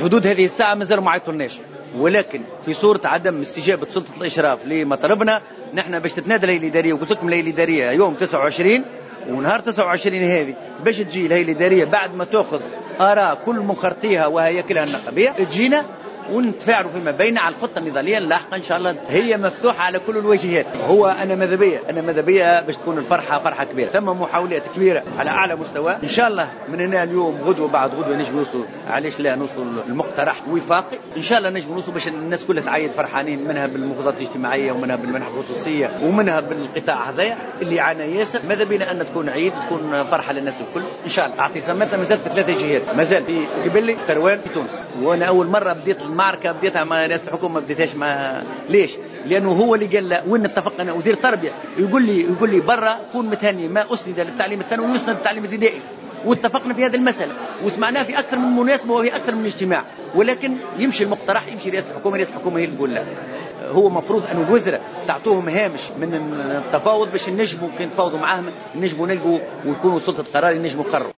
حدود هذه الساعة مازالوا ما عيطولناش، ولكن في صورة عدم استجابة سلطة الإشراف لمطالبنا نحن باش تتنادى الهيئة الإدارية، وقلت لكم الهيئة الإدارية يوم 29 ونهار 29 هذه باش تجي الهيئة الإدارية بعد ما تأخذ آراء كل مخرطيها وهياكلها النقابية تجينا ونتفاعلوا فيما بين على الخطة النضالية اللاحقة إن شاء الله. هي مفتوحة على كل الواجهات. هو أنا ماذا بيا باش تكون الفرحة فرحة كبيرة. ثم محاولات كبيرة على أعلى مستوى إن شاء الله. من هنا اليوم غدوة بعد غدوة نجم نوصل، علاش لا نوصل المقترح وفاقي إن شاء الله نجم نوصل باش الناس كلها تعيد فرحانين، منها بالمفاوضات الاجتماعية ومنها بالمنح الخصوصية ومنها بالقطاع هذايا اللي عانى ياسر. ماذا بينا أن تكون عيد تكون فرحة للناس الكل إن شاء الله. اعتصاماتنا مازال في 3 جهات، مازال في قبلي ثروان في تونس، وأنا أول مرة بديت المعركة بديتها مع رئاسة الحكومة، ما بديتهاش مع ليش؟ لأنه هو اللي قال وين اتفقنا أنا وزير التربية يقول لي برا كون متهني ما أسند للتعليم الثانوي ويسند للتعليم الابتدائي، واتفقنا في هذه المسألة وسمعناه في أكثر من مناسبة وفي أكثر من اجتماع، ولكن يمشي المقترح يمشي رئاسة الحكومة هي اللي تقول لا. هو مفروض أن الوزراء تعطوهم هامش من التفاوض باش نجموا كي نتفاوضوا معاهم نجموا نلقوا ويكونوا سلطة قرار نجموا يقرروا.